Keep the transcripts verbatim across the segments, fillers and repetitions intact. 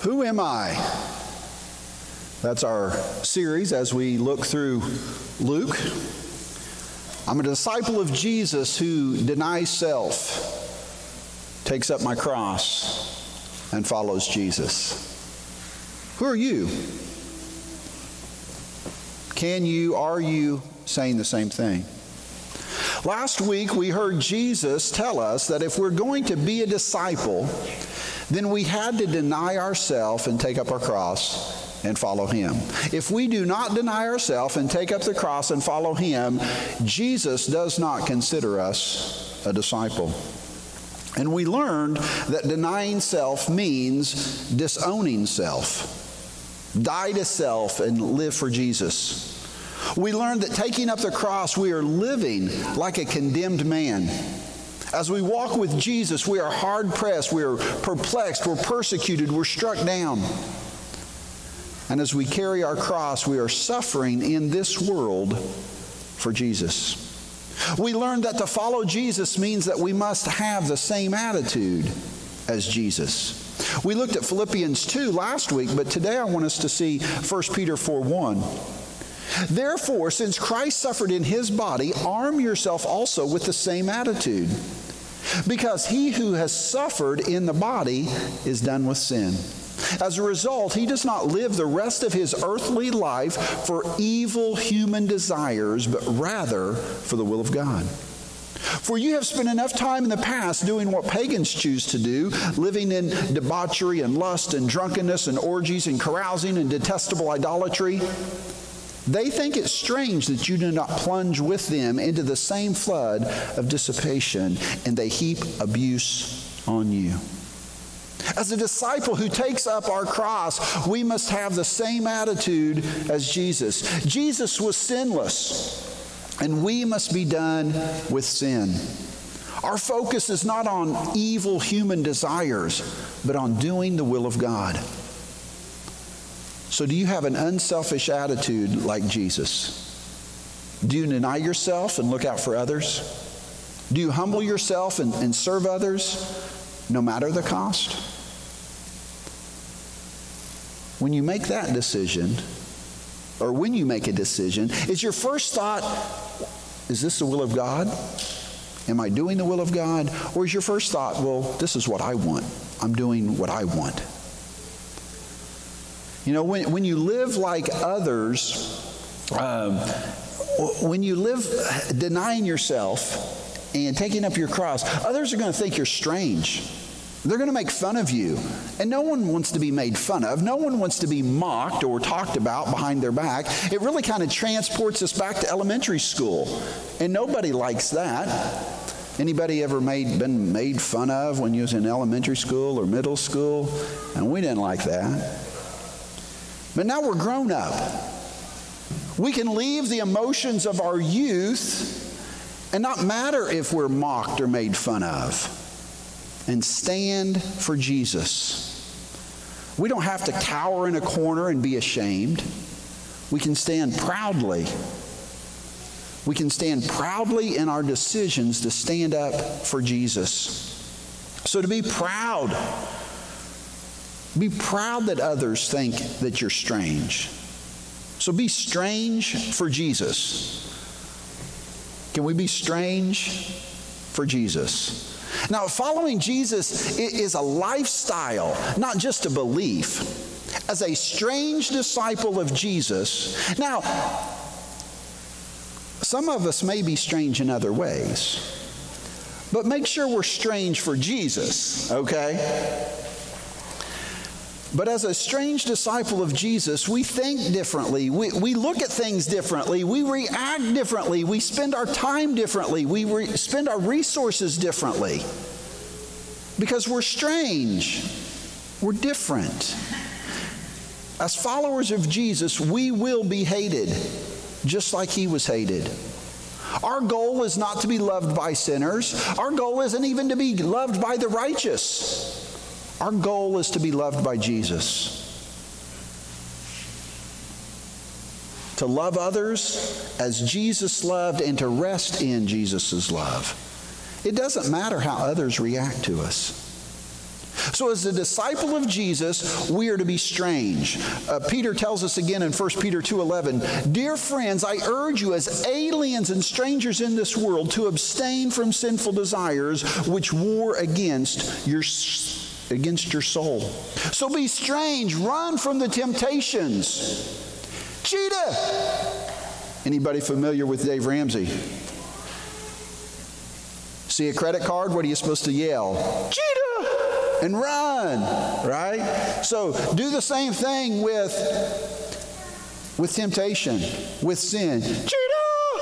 Who am I? That's our series as we look through Luke. I'm a disciple of Jesus who denies self, takes up my cross, and follows Jesus. Who are you? Can you, are you saying the same thing? Last week we heard Jesus tell us that if we're going to be a disciple, then we had to deny ourselves and take up our cross and follow Him. If we do not deny ourselves and take up the cross and follow Him, Jesus does not consider us a disciple. And we learned that denying self means disowning self. Die to self and live for Jesus. We learned that taking up the cross, we are living like a condemned man. As we walk with Jesus, we are hard-pressed, we are perplexed, we're persecuted, we're struck down. And as we carry our cross, we are suffering in this world for Jesus. We learned that to follow Jesus means that we must have the same attitude as Jesus. We looked at Philippians two last week, but today I want us to see First Peter four one. Therefore, since Christ suffered in His body, arm yourself also with the same attitude. Because he who has suffered in the body is done with sin. As a result, he does not live the rest of his earthly life for evil human desires, but rather for the will of God. For you have spent enough time in the past doing what pagans choose to do, living in debauchery and lust and drunkenness and orgies and carousing and detestable idolatry. They think it strange that you do not plunge with them into the same flood of dissipation, and they heap abuse on you. As a disciple who takes up our cross, we must have the same attitude as Jesus. Jesus was sinless, and we must be done with sin. Our focus is not on evil human desires, but on doing the will of God. So do you have an unselfish attitude like Jesus? Do you deny yourself and look out for others? Do you humble yourself and, and serve others no matter the cost? When you make that decision, or when you make a decision, is your first thought, is this the will of God? Am I doing the will of God? Or is your first thought, well, this is what I want. I'm doing what I want. You know, when, when you live like others, um, when you live denying yourself and taking up your cross, others are going to think you're strange. They're going to make fun of you. And no one wants to be made fun of. No one wants to be mocked or talked about behind their back. It really kind of transports us back to elementary school. And nobody likes that. Anybody ever made been made fun of when you was in elementary school or middle school? And we didn't like that. But now we're grown up. We can leave the emotions of our youth and not matter if we're mocked or made fun of, and stand for Jesus. We don't have to cower in a corner and be ashamed. We can stand proudly. We can stand proudly in our decisions to stand up for Jesus. So to be proud, be proud that others think that you're strange. So be strange for Jesus. Can we be strange for Jesus? Now, following Jesus is a lifestyle, not just a belief. As a strange disciple of Jesus, now, some of us may be strange in other ways, but make sure we're strange for Jesus, okay? But as a strange disciple of Jesus, we think differently. We, we look at things differently. We react differently. We spend our time differently. We re- spend our resources differently. Because we're strange. We're different. As followers of Jesus, we will be hated, just like He was hated. Our goal is not to be loved by sinners. Our goal isn't even to be loved by the righteous. Our goal is to be loved by Jesus. To love others as Jesus loved and to rest in Jesus' love. It doesn't matter how others react to us. So as a disciple of Jesus, we are to be strange. Uh, Peter tells us again in First Peter two eleven, "Dear friends, I urge you as aliens and strangers in this world to abstain from sinful desires which war against your against your soul." So be strange. Run from the temptations. Cheetah. Anybody familiar with Dave Ramsey? See a credit card? What are you supposed to yell? Cheetah! And run, right? So do the same thing with, with temptation, with sin. Cheetah!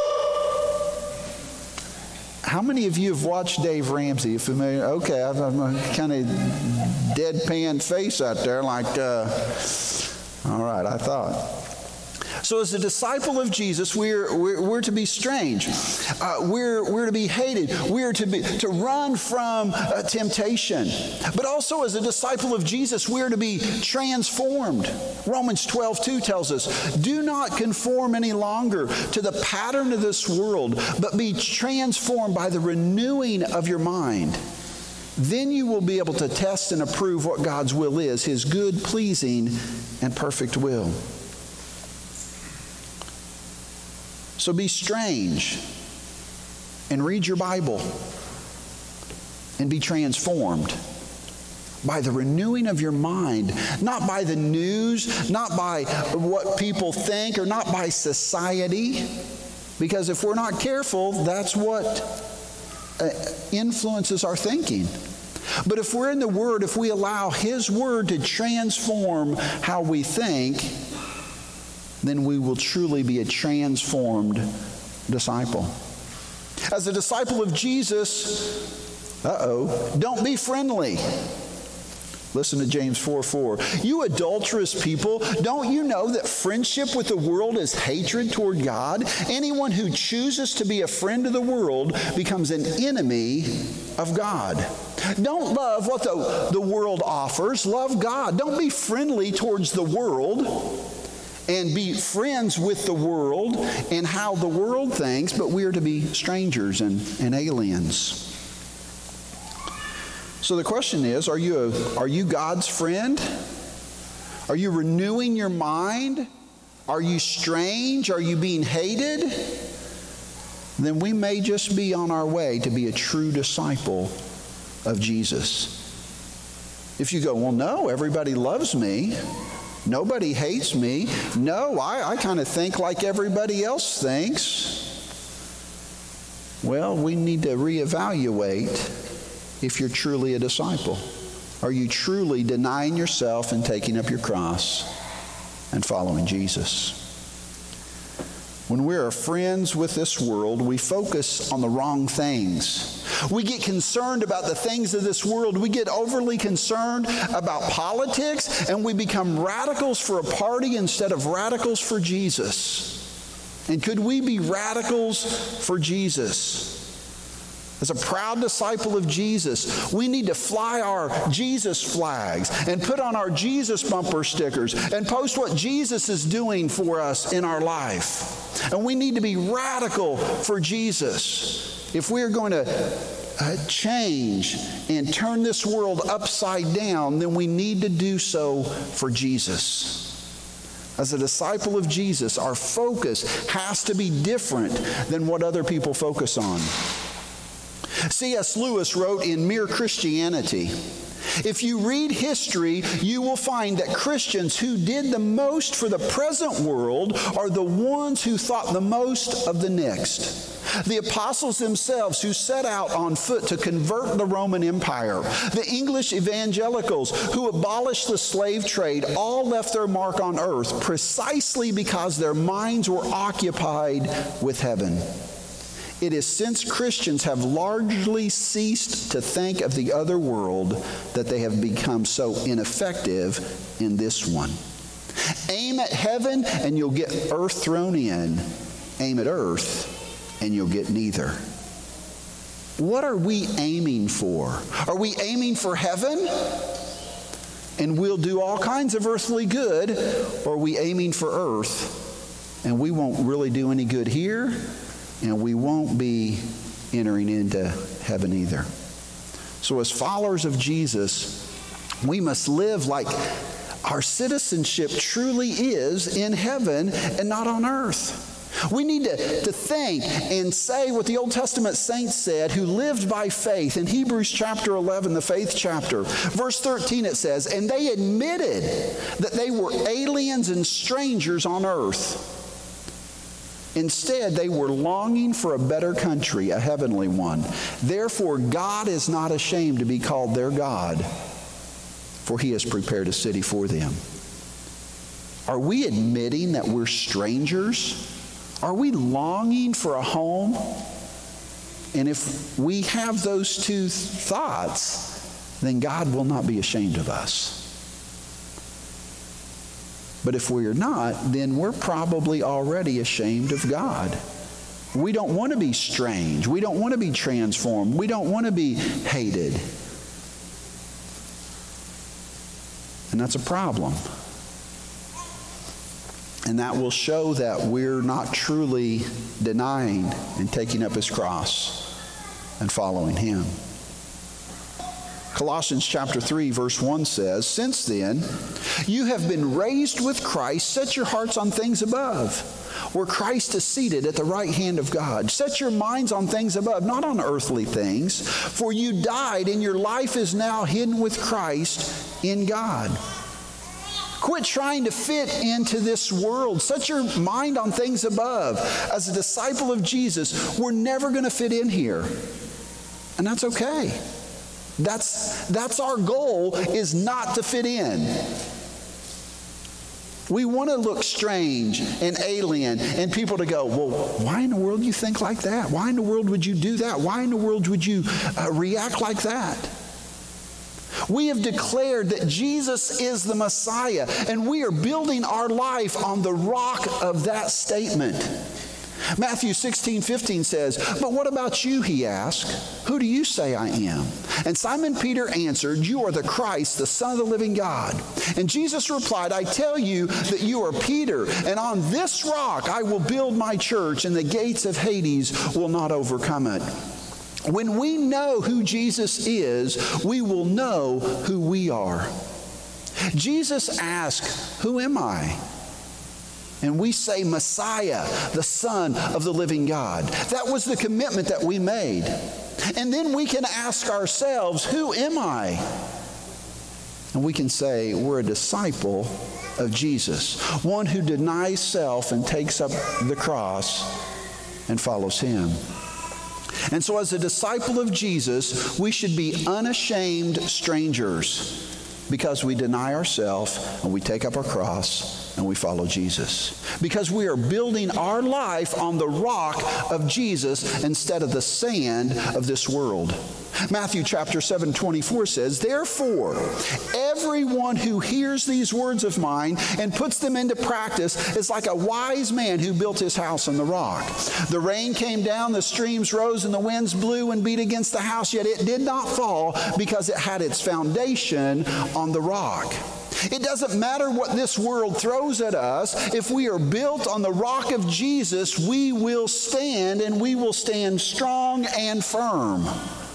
How many of you have watched Dave Ramsey? You familiar? Okay, I've, I've a kind of deadpan face out there like, uh, all right, I thought. So as a disciple of Jesus, we're, we're, we're to be strange. Uh, we're, we're to be hated. We're to, be, to run from uh, temptation. But also as a disciple of Jesus, we're to be transformed. Romans twelve two tells us, "Do not conform any longer to the pattern of this world, but be transformed by the renewing of your mind. Then you will be able to test and approve what God's will is, His good, pleasing, and perfect will." So be strange and read your Bible and be transformed by the renewing of your mind, not by the news, not by what people think, or not by society. Because if we're not careful, that's what uh, influences our thinking. But if we're in the Word, if we allow His Word to transform how we think, then we will truly be a transformed disciple. As a disciple of Jesus, uh-oh, don't be friendly. Listen to James four four. "You adulterous people, don't you know that friendship with the world is hatred toward God? Anyone who chooses to be a friend of the world becomes an enemy of God." Don't love what the, the world offers. Love God. Don't be friendly towards the world and be friends with the world and how the world thinks, but we are to be strangers and, and aliens. So the question is, are you, a, are you God's friend? Are you renewing your mind? Are you strange? Are you being hated? Then we may just be on our way to be a true disciple of Jesus. If you go, "Well, no, everybody loves me. Nobody hates me. No, I, I kind of think like everybody else thinks." Well, we need to reevaluate if you're truly a disciple. Are you truly denying yourself and taking up your cross and following Jesus? When we are friends with this world, we focus on the wrong things. We get concerned about the things of this world. We get overly concerned about politics, and we become radicals for a party instead of radicals for Jesus. And could we be radicals for Jesus? As a proud disciple of Jesus, we need to fly our Jesus flags and put on our Jesus bumper stickers and post what Jesus is doing for us in our life. And we need to be radical for Jesus. If we're going to uh, change and turn this world upside down, then we need to do so for Jesus. As a disciple of Jesus, our focus has to be different than what other people focus on. C S Lewis wrote in Mere Christianity, "If you read history, you will find that Christians who did the most for the present world are the ones who thought the most of the next. The apostles themselves who set out on foot to convert the Roman Empire, the English evangelicals who abolished the slave trade, all left their mark on earth precisely because their minds were occupied with heaven. It is since Christians have largely ceased to think of the other world that they have become so ineffective in this one. Aim at heaven and you'll get earth thrown in. Aim at earth and you'll get neither." What are we aiming for? Are we aiming for heaven and we'll do all kinds of earthly good? Or are we aiming for earth and we won't really do any good here? And we won't be entering into heaven either. So as followers of Jesus, We must live like our citizenship truly is in heaven and not on earth. We need to, to think and say what the Old Testament saints said who lived by faith. In Hebrews chapter eleven, the faith chapter, verse thirteen, it says, "And they admitted that they were aliens and strangers on earth. Instead, they were longing for a better country, a heavenly one. Therefore, God is not ashamed to be called their God, for he has prepared a city for them." Are we admitting that we're strangers? Are we longing for a home? And if we have those two thoughts, then God will not be ashamed of us. But if we are not, then we're probably already ashamed of God. We don't want to be strange. We don't want to be transformed. We don't want to be hated. And that's a problem. And that will show that we're not truly denying and taking up his cross and following him. Colossians chapter three, verse one says, "Since then, you have been raised with Christ. Set your hearts on things above, where Christ is seated at the right hand of God. Set your minds on things above, not on earthly things. For you died, and your life is now hidden with Christ in God." Quit trying to fit into this world. Set your mind on things above. As a disciple of Jesus, we're never going to fit in here. And that's okay. That's, that's our goal, is not to fit in. We want to look strange and alien and people to go, "Well, why in the world do you think like that? Why in the world would you do that? Why in the world would you uh, react like that?" We have declared that Jesus is the Messiah, and we are building our life on the rock of that statement. Matthew sixteen fifteen says, "But what about you?" he asked. "Who do you say I am?" And Simon Peter answered, "You are the Christ, the Son of the living God." And Jesus replied, "I tell you that you are Peter, and on this rock I will build my church, and the gates of Hades will not overcome it." When we know who Jesus is, we will know who we are. Jesus asked, "Who am I?" And we say, "Messiah, the Son of the living God." That was the commitment that we made. And then we can ask ourselves, "Who am I?" And we can say, we're a disciple of Jesus, one who denies self and takes up the cross and follows him. And so as a disciple of Jesus, we should be unashamed strangers because we deny ourselves and we take up our cross and we follow Jesus. Because we are building our life on the rock of Jesus instead of the sand of this world. Matthew chapter seven twenty-four says, "Therefore, everyone who hears these words of mine and puts them into practice is like a wise man who built his house on the rock. The rain came down, the streams rose, and the winds blew and beat against the house, yet it did not fall because it had its foundation on the rock." It doesn't matter what this world throws at us. If we are built on the rock of Jesus, we will stand, and we will stand strong and firm.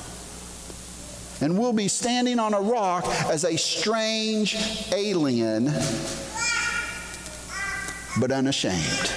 And we'll be standing on a rock as a strange alien, but unashamed.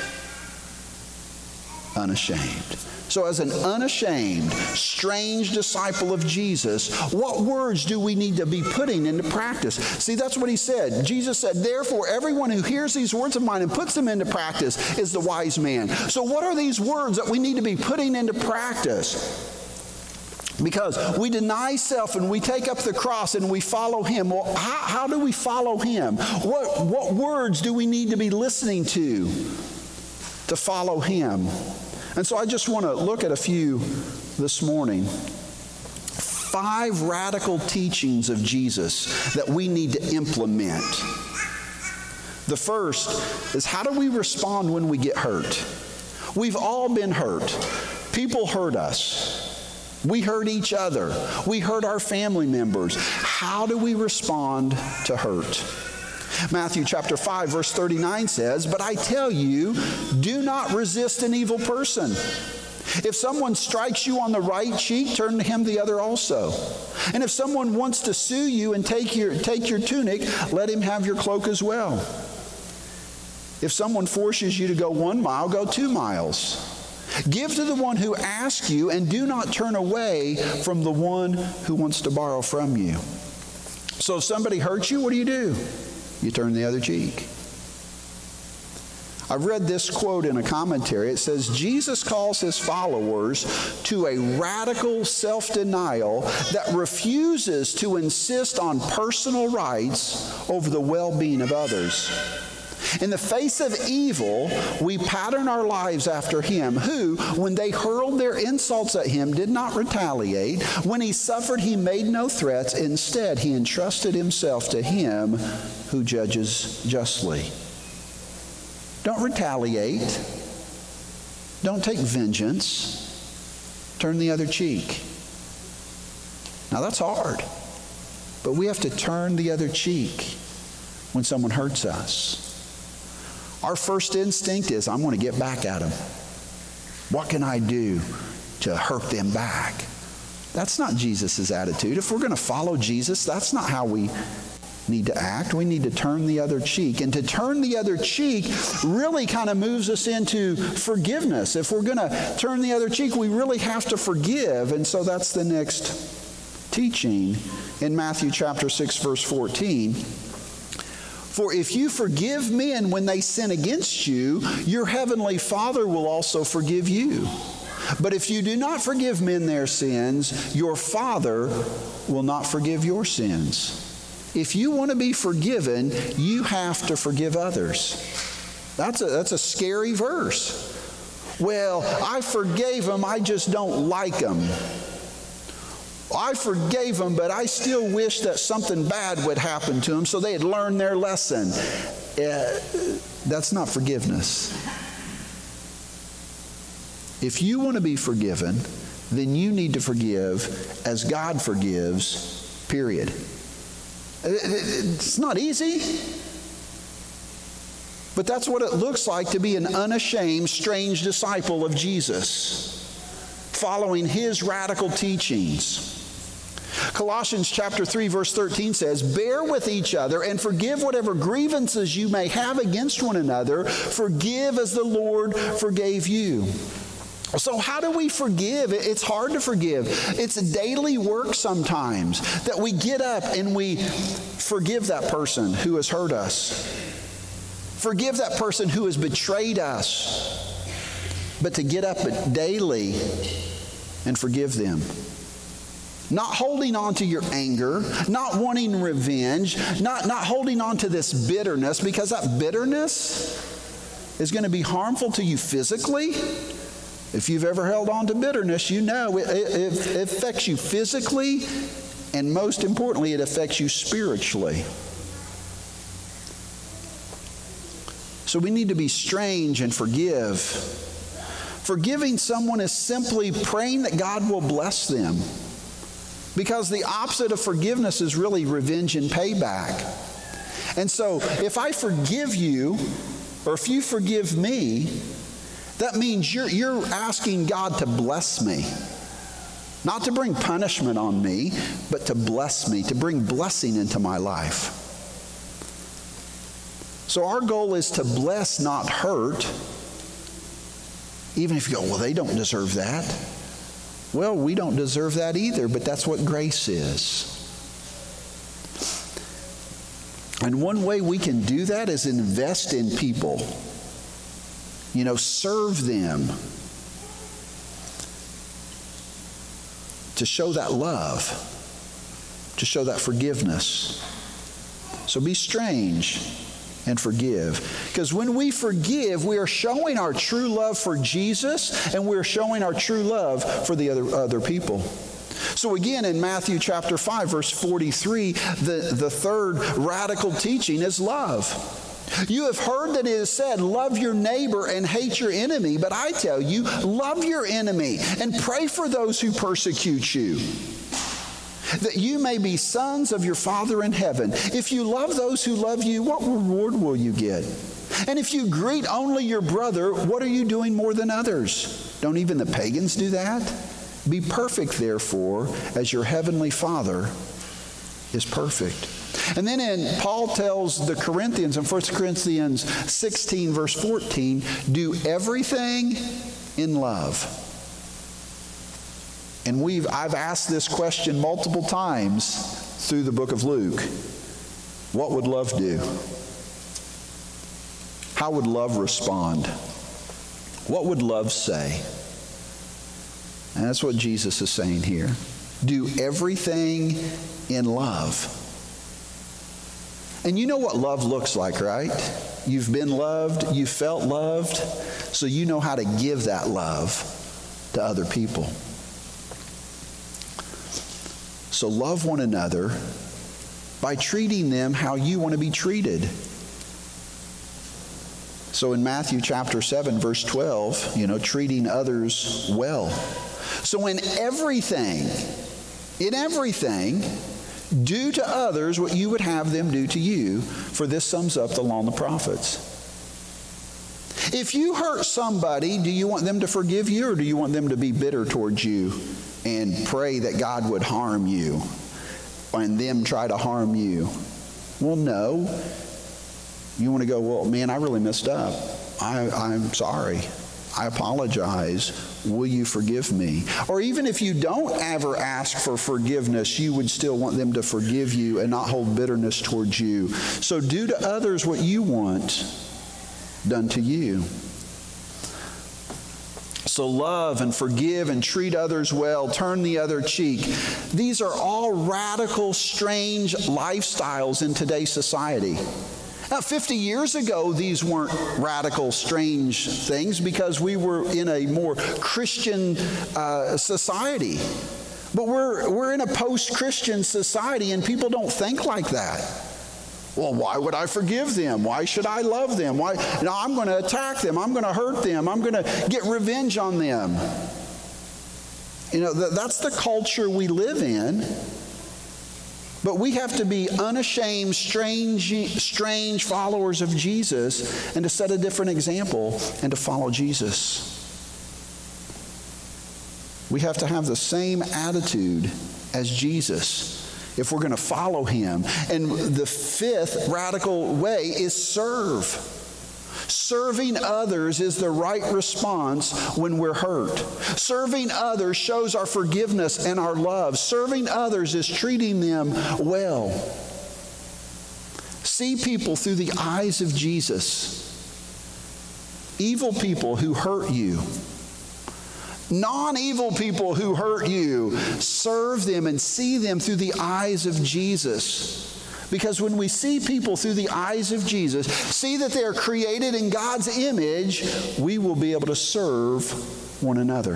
Unashamed. So as an unashamed, strange disciple of Jesus, what words do we need to be putting into practice? See, that's what he said. Jesus said, "Therefore, everyone who hears these words of mine and puts them into practice is the wise man." So what are these words that we need to be putting into practice? Because we deny self and we take up the cross and we follow him. Well, how, how do we follow him? What, what words do we need to be listening to to follow him? And so I just want to look at a few this morning. Five radical teachings of Jesus that we need to implement. The first is, how do we respond when we get hurt? We've all been hurt. People hurt us. We hurt each other. We hurt our family members. How do we respond to hurt? Matthew chapter five, verse thirty-nine says, "But I tell you, do not resist an evil person. If someone strikes you on the right cheek, turn to him the other also. And if someone wants to sue you and take your, take your tunic, let him have your cloak as well. If someone forces you to go one mile, go two miles. Give to the one who asks you, and do not turn away from the one who wants to borrow from you. So if somebody hurts you, what do you do? You turn the other cheek. I've read this quote in a commentary. It says, Jesus calls his followers to a radical self-denial that refuses to insist on personal rights over the well-being of others. In the face of evil, we pattern our lives after him, who, when they hurled their insults at him, did not retaliate. When he suffered, he made no threats. Instead, he entrusted himself to him who judges justly. Don't retaliate. Don't take vengeance. Turn the other cheek. Now, that's hard, but we have to turn the other cheek when someone hurts us. Our first instinct is, I'm going to get back at them. What can I do to hurt them back? That's not Jesus' attitude. If we're going to follow Jesus, that's not how we need to act. We need to turn the other cheek. And to turn the other cheek really kind of moves us into forgiveness. If we're going to turn the other cheek, we really have to forgive. And so that's the next teaching in Matthew chapter six, verse fourteen. For if you forgive men when they sin against you, your heavenly Father will also forgive you. But if you do not forgive men their sins, your Father will not forgive your sins. If you want to be forgiven, you have to forgive others. That's a, that's a scary verse. Well, I forgave them, I just don't like them. I forgave them, but I still wish that something bad would happen to them so they had learned their lesson. Uh, that's not forgiveness. If you want to be forgiven, then you need to forgive as God forgives, period. It's not easy, but that's what it looks like to be an unashamed, strange disciple of Jesus, following his radical teachings. Colossians chapter three, verse thirteen says, bear with each other and forgive whatever grievances you may have against one another. Forgive as the Lord forgave you. So how do we forgive? It's hard to forgive. It's a daily work sometimes that we get up and we forgive that person who has hurt us. Forgive that person who has betrayed us. But to get up daily and forgive them. Not holding on to your anger, not wanting revenge, not, not holding on to this bitterness, because that bitterness is going to be harmful to you physically. If you've ever held on to bitterness, you know it, it, it affects you physically, and most importantly, it affects you spiritually. So we need to be strange and forgive. Forgiving someone is simply praying that God will bless them. Because the opposite of forgiveness is really revenge and payback. And so if I forgive you, or if you forgive me, that means you're, you're asking God to bless me. Not to bring punishment on me, but to bless me, to bring blessing into my life. So our goal is to bless, not hurt. Even if you go, well, they don't deserve that. Well, we don't deserve that either, but that's what grace is. And one way we can do that is invest in people. You know, serve them. To show that love. To show that forgiveness. So be strange and forgive. Because when we forgive, we are showing our true love for Jesus, and we're showing our true love for the other, other people. So again, in Matthew chapter five, verse forty-three, the, the third radical teaching is love. You have heard that it is said, love your neighbor and hate your enemy. But I tell you, love your enemy and pray for those who persecute you, that you may be sons of your Father in heaven. If you love those who love you, what reward will you get? And if you greet only your brother, what are you doing more than others? Don't even the pagans do that? Be perfect, therefore, as your heavenly Father is perfect. And then in Paul tells the Corinthians in First Corinthians sixteen, verse fourteen, do everything in love. And we've I've asked this question multiple times through the book of Luke. What would love do? How would love respond? What would love say? And that's what Jesus is saying here. Do everything in love. And you know what love looks like, right? You've been loved, you felt loved, so you know how to give that love to other people. So love one another by treating them how you want to be treated. So in Matthew chapter seven, verse twelve, you know, treating others well. So in everything, in everything, do to others what you would have them do to you, for this sums up the law and the prophets. If you hurt somebody, do you want them to forgive you, or do you want them to be bitter towards you and pray that God would harm you and them try to harm you? Well, no. You want to go, well, man, I really messed up. I, I'm sorry. I apologize. Will you forgive me? Or even if you don't ever ask for forgiveness, you would still want them to forgive you and not hold bitterness towards you. So do to others what you want done to you. So love and forgive and treat others well, turn the other cheek. These are all radical, strange lifestyles in today's society. Now, fifty years ago, these weren't radical, strange things because we were in a more Christian uh, society. But we're, we're in a post-Christian society, and people don't think like that. Well, why would I forgive them? Why should I love them? Why? No, I'm going to attack them. I'm going to hurt them. I'm going to get revenge on them. You know, th- that's the culture we live in. But we have to be unashamed, strange, strange followers of Jesus and to set a different example and to follow Jesus. We have to have the same attitude as Jesus if we're going to follow him. And the fifth radical way is serve. Serving others is the right response when we're hurt. Serving others shows our forgiveness and our love. Serving others is treating them well. See people through the eyes of Jesus. Evil people who hurt you. Non-evil people who hurt you. Serve them and see them through the eyes of Jesus. Because when we see people through the eyes of Jesus, see that they are created in God's image, we will be able to serve one another.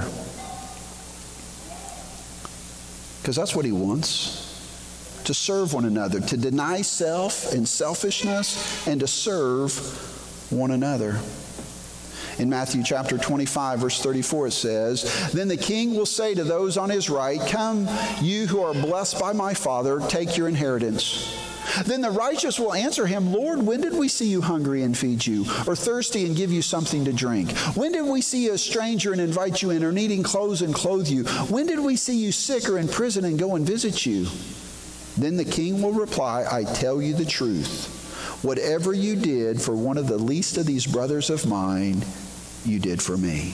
Because that's what he wants. To serve one another, to deny self and selfishness, and to serve one another. In Matthew chapter twenty-five, verse thirty-four, it says, "Then the king will say to those on his right, 'Come, you who are blessed by my Father, take your inheritance.' Then the righteous will answer him, 'Lord, when did we see you hungry and feed you, or thirsty and give you something to drink? When did we see you a stranger and invite you in, or needing clothes and clothe you? When did we see you sick or in prison and go and visit you?' Then the king will reply, 'I tell you the truth. Whatever you did for one of the least of these brothers of mine, you did for me.'"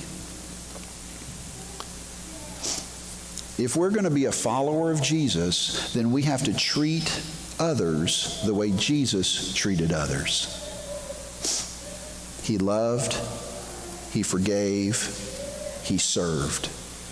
If we're going to be a follower of Jesus, then we have to treat others the way Jesus treated others. He loved, he forgave, he served.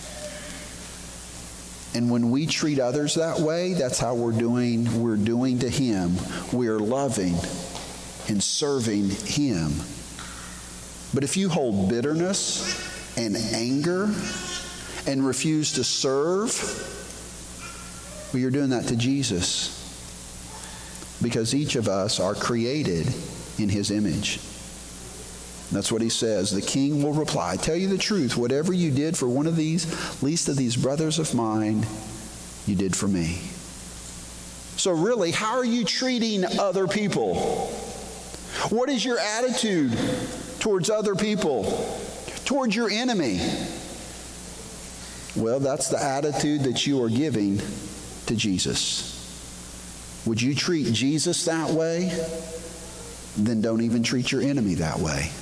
And when we treat others that way, that's how we're doing, we're doing to him. We're loving and serving him. But if you hold bitterness and anger and refuse to serve, well, you're doing that to Jesus. Because each of us are created in his image. That's what he says. The king will reply, "I tell you the truth, whatever you did for one of these, least of these brothers of mine, you did for me." So really, how are you treating other people? What is your attitude towards other people? Towards your enemy? Well, that's the attitude that you are giving to Jesus. Would you treat Jesus that way? Then don't even treat your enemy that way.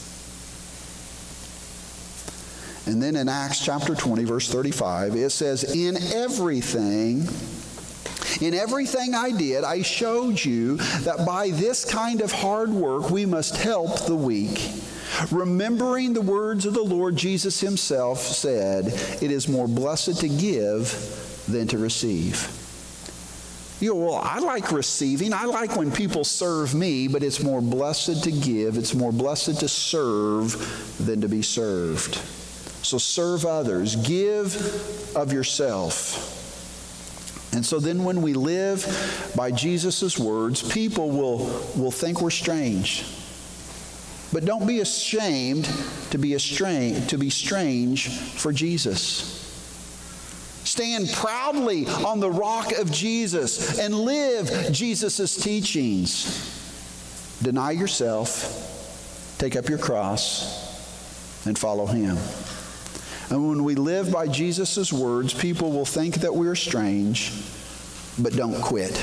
And then in Acts chapter twenty, verse thirty-five, it says, In everything, in everything I did, I showed you that by this kind of hard work we must help the weak. Remembering the words of the Lord Jesus himself said, It is more blessed to give than to receive. You know, well, I like receiving. I like when people serve me, but it's more blessed to give. It's more blessed to serve than to be served. So serve others. Give of yourself. And so then when we live by Jesus' words, people will, will think we're strange. But don't be ashamed to be strange, to be strange for Jesus. Stand proudly on the rock of Jesus and live Jesus' teachings. Deny yourself, take up your cross, and follow him. And when we live by Jesus' words, people will think that we're strange, but don't quit.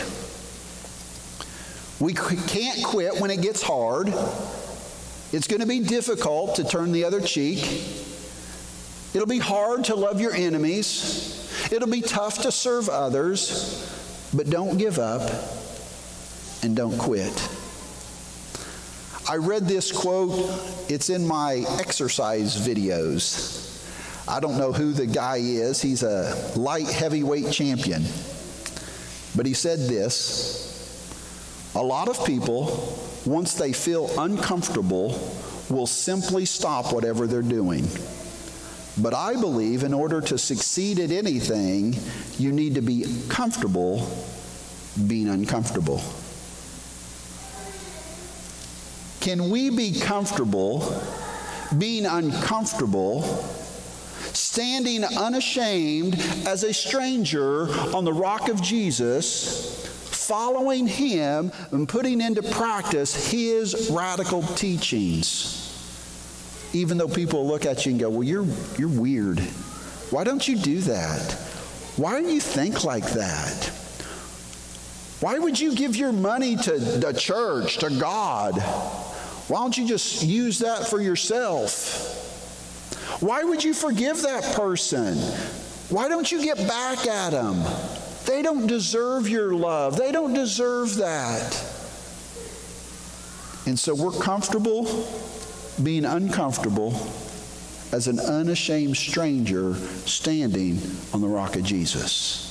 We can't quit when it gets hard. It's going to be difficult to turn the other cheek. It'll be hard to love your enemies. It'll be tough to serve others, but don't give up and don't quit. I read this quote. It's in my exercise videos. I don't know who the guy is. He's a light heavyweight champion. But he said this, a lot of people, once they feel uncomfortable, will simply stop whatever they're doing. But I believe in order to succeed at anything, you need to be comfortable being uncomfortable. Can we be comfortable being uncomfortable, standing unashamed as a stranger on the rock of Jesus, following him and putting into practice his radical teachings? Even though people look at you and go, well, you're, you're weird. Why don't you do that? Why do you think like that? Why would you give your money to the church, to God? Why don't you just use that for yourself? Why would you forgive that person? Why don't you get back at them? They don't deserve your love. They don't deserve that. And so we're comfortable being uncomfortable as an unashamed stranger standing on the rock of Jesus.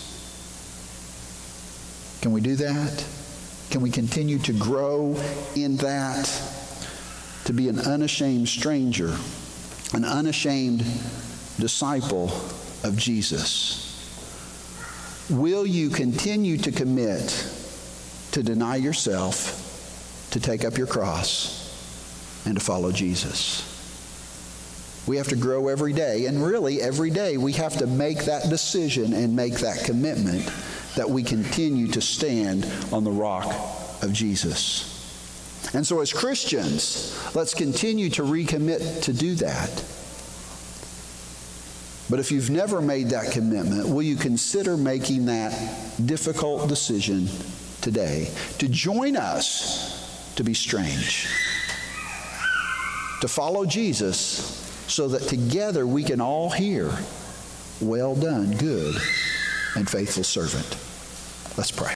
Can we do that? Can we continue to grow in that? To be an unashamed stranger, an unashamed disciple of Jesus. Will you continue to commit to deny yourself, to take up your cross, and to follow Jesus? We have to grow every day, and really every day we have to make that decision and make that commitment that we continue to stand on the rock of Jesus. And so as Christians, let's continue to recommit to do that. But if you've never made that commitment, will you consider making that difficult decision today to join us to be strange, to follow Jesus, so that together we can all hear, well done, good and faithful servant. Let's pray.